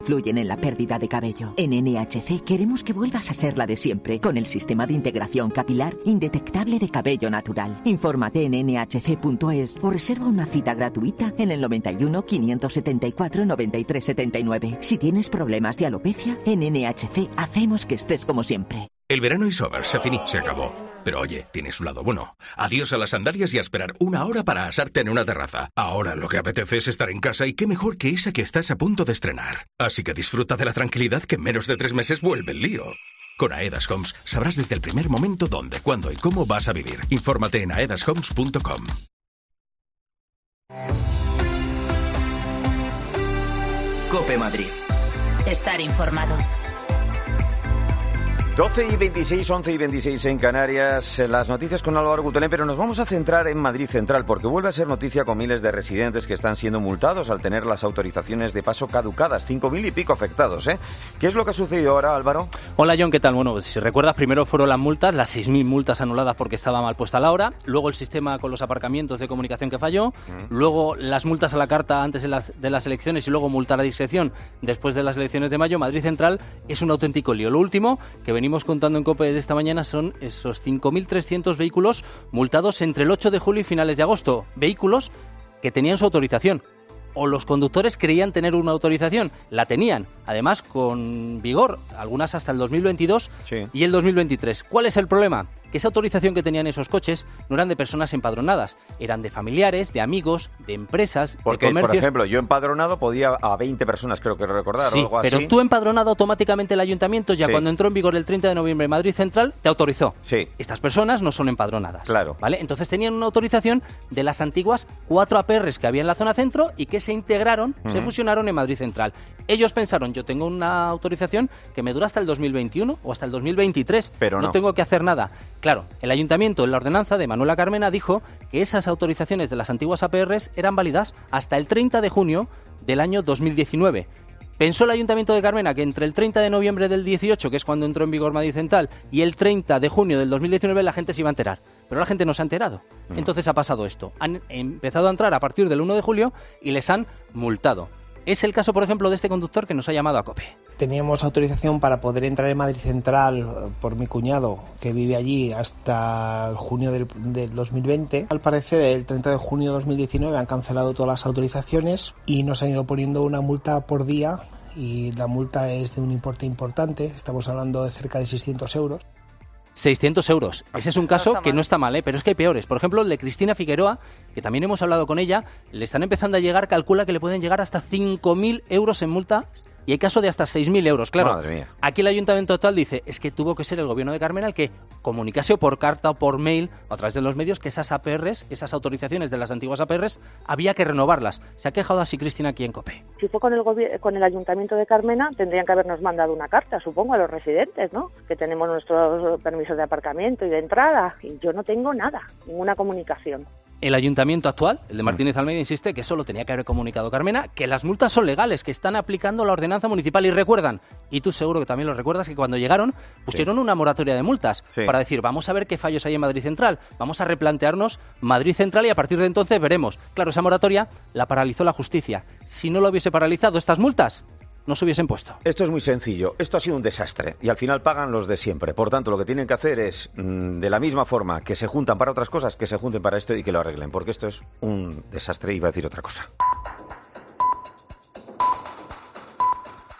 Fluyen en la pérdida de cabello. En NHC queremos que vuelvas a ser la de siempre, con el sistema de integración capilar indetectable de cabello natural. Infórmate en nhc.es o reserva una cita gratuita en el 91 574 93 79. Si tienes problemas de alopecia, en NHC hacemos que estés como siempre. El verano is over, se finí, se acabó. Pero oye, tiene su lado bueno. Adiós a las sandalias y a esperar una hora para asarte en una terraza. Ahora lo que apetece es estar en casa y qué mejor que esa que estás a punto de estrenar. Así que disfruta de la tranquilidad que en menos de 3 meses vuelve el lío. Con Aedas Homes sabrás desde el primer momento dónde, cuándo y cómo vas a vivir. Infórmate en aedashomes.com. COPE Madrid. Estar informado. 12:26, 11:26 en Canarias, las noticias con Álvaro Gutelén, pero nos vamos a centrar en Madrid Central, porque vuelve a ser noticia con miles de residentes que están siendo multados al tener las autorizaciones de paso caducadas, 5.000 y pico afectados, ¿eh? ¿Qué es lo que ha sucedido ahora, Álvaro? Hola, John, ¿qué tal? Bueno, si recuerdas, primero fueron las multas, las 6.000 multas anuladas porque estaba mal puesta la hora, luego el sistema con los aparcamientos de comunicación que falló, luego las multas a la carta antes de las elecciones y luego multar a discreción después de las elecciones de mayo. Madrid Central es un auténtico lío. Lo último que venimos contando en COPE de esta mañana son esos 5.300 vehículos multados entre el 8 de julio y finales de agosto. Vehículos que tenían su autorización. O los conductores creían tener una autorización. La tenían, además con vigor, algunas hasta el 2022 y el 2023. ¿Cuál es el problema? Que esa autorización que tenían esos coches no eran de personas empadronadas, eran de familiares, de amigos, de empresas, porque, de comercios. Por ejemplo, yo empadronado podía a 20 personas, creo que recordar, sí, o algo así. Pero tú empadronado automáticamente el ayuntamiento, ya cuando entró en vigor el 30 de noviembre Madrid Central, te autorizó. Sí. Estas personas no son empadronadas. Claro. ¿Vale? Entonces tenían una autorización de las antiguas 4 APRs que había en la zona centro y que se integraron, se fusionaron en Madrid Central. Ellos pensaron, yo tengo una autorización que me dura hasta el 2021 o hasta el 2023, pero no tengo que hacer nada. Claro, el ayuntamiento en la ordenanza de Manuela Carmena dijo que esas autorizaciones de las antiguas APRs eran válidas hasta el 30 de junio del año 2019. Pensó el Ayuntamiento de Carmena que entre el 30 de noviembre del 18, que es cuando entró en vigor Madrid Central, y el 30 de junio del 2019 la gente se iba a enterar. Pero la gente no se ha enterado. Entonces ha pasado esto. Han empezado a entrar a partir del 1 de julio y les han multado. Es el caso, por ejemplo, de este conductor que nos ha llamado a COPE. Teníamos autorización para poder entrar en Madrid Central por mi cuñado, que vive allí, hasta junio del 2020. Al parecer, el 30 de junio de 2019 han cancelado todas las autorizaciones y nos han ido poniendo una multa por día, y la multa es de un importe importante. Estamos hablando de cerca de 600 euros. 600 euros. Ese es un caso que no está mal, pero es que hay peores. Por ejemplo, el de Cristina Figueroa, que también hemos hablado con ella, le están empezando a llegar, calcula que le pueden llegar hasta 5.000 euros en multa. Y hay caso de hasta 6.000 euros, claro. Madre mía. Aquí el Ayuntamiento actual dice, es que tuvo que ser el Gobierno de Carmena el que comunicase o por carta o por mail, o a través de los medios, que esas APRs, esas autorizaciones de las antiguas APRs, había que renovarlas. Se ha quejado así Cristina aquí en COPE. Si fue con el Ayuntamiento de Carmena, tendrían que habernos mandado una carta, supongo, a los residentes, ¿no? Que tenemos nuestros permisos de aparcamiento y de entrada. Y yo no tengo nada, ninguna comunicación. El ayuntamiento actual, el de Martínez Almeida, insiste que eso lo tenía que haber comunicado Carmena, que las multas son legales, que están aplicando la ordenanza municipal. Y recuerdan, y tú seguro que también lo recuerdas, que cuando llegaron pusieron una moratoria de multas para decir, vamos a ver qué fallos hay en Madrid Central, vamos a replantearnos Madrid Central y a partir de entonces veremos. Claro, esa moratoria la paralizó la justicia. Si no lo hubiese paralizado, estas multas no se hubiesen puesto. Esto es muy sencillo. Esto ha sido un desastre y al final pagan los de siempre. Por tanto, lo que tienen que hacer es, de la misma forma que se juntan para otras cosas, que se junten para esto y que lo arreglen, porque esto es un desastre y iba a decir otra cosa.